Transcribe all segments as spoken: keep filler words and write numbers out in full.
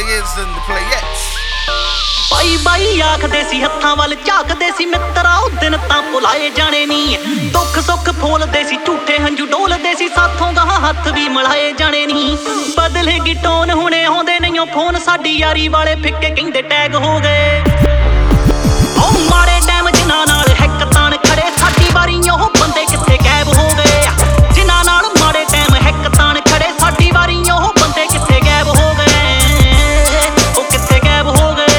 players and the playettes. ਬਾਈ ਬਾਈ ਆਖਦੇ ਸੀ ਹੱਥਾਂ ਵੱਲ ਝਾਕਦੇ ਸੀ ਮਿੱਤਰਾ ਉਹ ਦਿਨ ਤਾਂ ਭੁਲਾਏ ਜਾਣੇ ਨੀ ਦੁੱਖ ਸੁੱਖ ਫੋਲਦੇ ਸੀ ਝੂਠੇ ਹੰਝੂ ਡੋਲਦੇ ਸੀ ਸਾਥੋਂ ਗਾਹਾਂ ਹੱਥ ਵੀ ਮਿਲਾਏ ਜਾਣੇ ਨੀ ਬਦਲੇਗੀ ਟੋਨ ਹੁਣੇ ਆਉਂਦੇ ਨਹੀਂ ਫੋਨ ਸਾਡੀ ਯਾਰੀ ਵਾਲੇ ਫਿੱਕੇ ਕਹਿੰਦੇ ਟੈਗ ਹੋ ਗਏ ਉਹ ਮਾੜੇ ਟਾਈਮ ਜਿਨ੍ਹਾਂ ਨਾਲ ਹਿੱਕ ਤਾਣ ਖੜੇ ਸਾਡੀ ਵਾਰੀ ਉਹ ਬੰਦੇ ਕਿੱਥੇ ਗਾਇਬ ਹੋ ਗਏ ਜਿਨ੍ਹਾਂ ਨਾਲ ਮਾੜੇ ਟਾਈਮ ਹਿੱਕ ਤਾਣ ਖੜੇ ਸਾਡੀ ਵਾਰੀ ਉਹ ਬੰਦੇ ਕਿੱਥੇ ਗਾਇਬ ਹੋ ਗਏ ਉਹ ਕਿੱਥੇ ਗਾਇਬ ਹੋ ਗਏ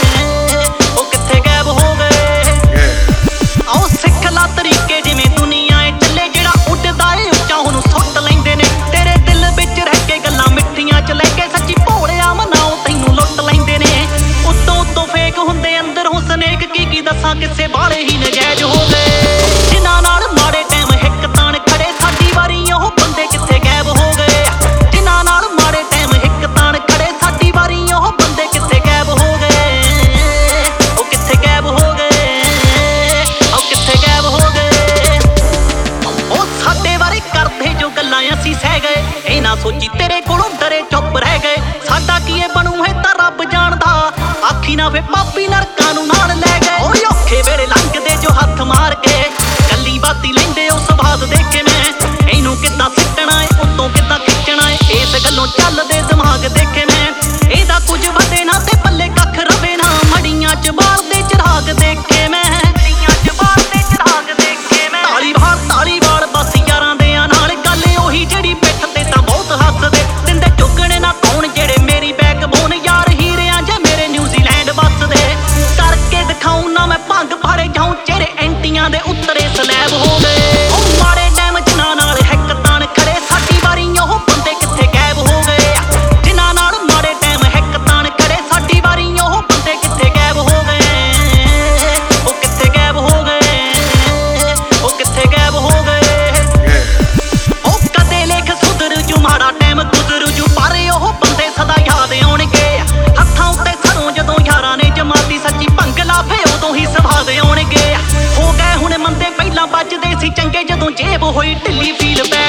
ਉਹ ਕਿੱਥੇ ਗਾਇਬ ਹੋ ਗਏ ਆਓ ਸਿੱਖ ਲਾ ਤਰੀਕੇ ਜਿਵੇਂ ਦੁਨੀਆ ਏ ਚੱਲੇ ਜਿਹੜਾ ਉੱਡਦਾ ਏ ਉੱਚਾ ਉਹਨੂੰ ਸੁੱਟ ਲੈਂਦੇ ਨੇ ਤੇਰੇ ਦਿਲ ਵਿੱਚ ਰਹਿ ਕੇ ਗੱਲਾਂ ਮਿੱਠੀਆਂ ਚ ਲੈ ਕੇ ਸੱਚੀ ਭੋਲਿਆ ਮਨਾਓ ਤੈਨੂੰ ਲੁੱਟ ਲੈਂਦੇ ਨੇ ਉੱਤੋਂ ਉੱਤੋਂ ਫੇਕ ਹੁੰਦੇ ਅੰਦਰ ਹੁਸਨੇਕ ਕੀ ਕੀ ਦੱਸਾਂ ਕਿਸੇ ਬਾਲੇ ਹੀ ਨਜਾਇਜ਼ ਹੋ ਗਏ ਜਿਨ੍ਹਾਂ ਨਾਲ ਮਾੜੇ ਟਾਈਮ ਹਿੱਕ ਤਾਣ ਖੜੇ ਸਾਡੀ ਵਾਰੀ ਉਹ ਬੰਦੇ ਕਿੱਥੇ ਗਾਇਬ ਹੋ ਗਏ ਜਿਨ੍ਹਾਂ ਨਾਲ ਮਾੜੇ ਟਾਈਮ ਹਿੱਕ ਤਾਣ ਖੜੇ ਸਾਡੀ ਵਾਰੀ ਉਹ ਬੰਦੇ ਕਿੱਥੇ ਗਾਇਬ ਹੋ ਗਏ ਉਹ ਕਿੱਥੇ ਗਾਇਬ ਹੋ ਗਏ ਉਹ ਕਿੱਥੇ ਗਾਇਬ ਹੋ ਗਏ ਉਹ ਸਾਡੇ ਬਾਰੇ ਕਰਦੇ ਜੋ ਗੱਲਾਂ ਅਸੀਂ ਸਹਿ ਗਏ ਇਹ ਨਾ ਸੋਚੀ ਤੇਰੇ ਕੋਲੋਂ ਡਰੇ ਚੁੱਪ ਰਹਿ ਗਏ ਸਾਡਾ ਕੀ ਇਹ ਬਣੂ ਹੈ ਤਾਂ ਰੱਬ ਜਾਣਦਾ ਆਖੀ ਨਾ ਫੇ ਪਾਪੀ ਨਰਕਾਂ ਨੂੰ ਨਾਲ ਲੈ ਗਏ ਓਏ ਔਖੇ ਵੇਲੇ ਲੰਘਦੇ ਜੋ ਹੱਥ ਮਾਰ ਕੇ ਕੱਲੀ ਬਾਤੀ ਲੈਂਦੇ ਉਸ ਬਾਤ ਦੇਖ ਕੇ ਮੈਂ ਇਹਨੂੰ ਕਿੱਦਾਂ ਸਿੱਟਣਾ ਏ ਉੱਤੋਂ ਕਿੱਦਾਂ ਖਿੱਚਣਾ ਏ ਇਸ ਗੱਲੋਂ ਚੱਲਦੇ ਦਿਮਾਗ ਦੇਖੇ ਮੈਂ ਇਹਦਾ ਕੁਝ ਵਧੇ ਨਾ ਤੇ ਪੱਲੇ ਕੱਖ ਰਵੇ ਨਾ ਮੜੀਆਂ ਚ ਬਾਲਦੇ ਚਿਰਾਗ ਦੇਖੇ ਮੈਂ ਮੜੀਆਂ ਚ ਬਾਲਦੇ ਚਿਰਾਗ ਦੇਖੇ ਮੈਂ ਤਾਲੀ ਵਾਲ ਤਾਲੀ ਵਾਲ ਬਸ ਯਾਰਾਂ ਦੇ ਨਾਲ ਗੱਲ ਉਹੀ ਜਿਹੜੀ ਪਿੱਠ ਤੇ ਤਾਂ ਬਹੁਤ ਹੱਸਦੇ ਦਿੰਦੇ ਚੁੱਕਣੇ ਨਾ ਕੌਣ ਜਿਹੜੇ ਮੇਰੀ ਬੈਕਬੋਨ ਯਾਰ ਹੀਰਿਆਂ ਜਾਂ ਮੇਰੇ ਨਿਊਜ਼ੀਲੈਂਡ ਵੱਸਦੇ ਕਰਕੇ ਦਿਖਾਉਂ ਨਾ ਮੈਂ ਭੰਗ ਫਾੜੇ ਜਾਉਂ ਚਿਹਰੇ ਐਂਟੀਆਂ ਦੇ ਉੱਤਰੇ ਸਲੈਬ ਹੋ ਗਏ ਉਹ ਮਾੜੇ ਟਾਈਮ ਜਿਨ੍ਹਾਂ ਨਾਲ ਹਿੱਕ ਤਾਣ ਖੜੇ ਸਾਡੀ ਵਾਰੀ ਉਹ ਬੰਦੇ ਕਿੱਥੇ ਗਾਇਬ ਹੋ ਗਏ ਜਿਨ੍ਹਾਂ ਨਾਲ ਮਾੜੇ ਟਾਈਮ ਹਿੱਕ ਤਾਣ ਖੜੇ ਸਾਡੀ ਵਾਰੀ ਉਹ ਬੰਦੇ ਕਿੱਥੇ ਗਾਇਬ ਹੋ ਗਏ ਉਹ ਕਿੱਥੇ ਗਾਇਬ ਹੋ ਗਏ ਉਹ ਕਿੱਥੇ ਗਾਇਬ ਹੋ ਗਏ ਉਹ ਕਦੇ ਲੇਖ ਸੁਧਰ ਜੂ ਮਾੜਾ ਟਾਈਮ ਗੁਜ਼ਰ ਜੂ ਪਰ ਉਹ ਬੰਦੇ ਸਦਾ ਯਾਦ ਆਉਣਗੇ ਹੱਥਾਂ ਉੱਤੇ ਸਰੋਂ ਜਦੋਂ ਯਾਰਾਂ ਨੇ ਜਮਾਤੀ ਸੱਚੀ ਭੰਗਲਾ ਫੇ ਉਦੋਂ ਹੀ ਸਵਾਦ ਆਉਣਗੇ ਹੋ ਗਏ ਹੁਣ ਮੰਦੇ ਪਹਿਲਾਂ ਵੱਜਦੇ ਸੀ ਚੰਗੇ ਜਦੋਂ ਜੇਬ ਹੋਈ ਢਿੱਲੀ ਫੀਲ